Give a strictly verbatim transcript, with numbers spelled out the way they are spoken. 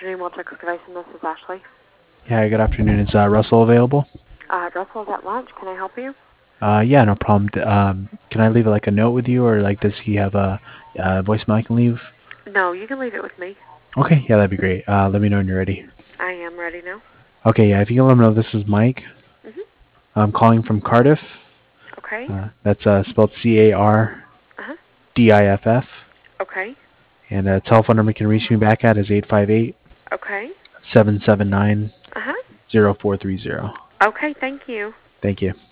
afternoon, Walter Cook Device, and this is Ashley. Yeah, good afternoon. Is uh, Russell available? Uh, Russell's at lunch. Can I help you? Uh, yeah, no problem. D- Um, can I leave like a note with you, or like does he have a, uh voicemail I can leave? No, you can leave it with me. Okay, yeah, that'd be great. Uh, let me know when you're ready. I am ready now. Okay, yeah, if you can let him know this is Mike. Mm-hmm. I'm calling from Cardiff. Okay. Uh, that's uh, spelled C A R Uh-huh. D I F F. Okay. And a telephone number you can reach me back at is eight five eight, Okay. seven seven nine, Uh-huh. zero four three zero. Okay, thank you. Thank you.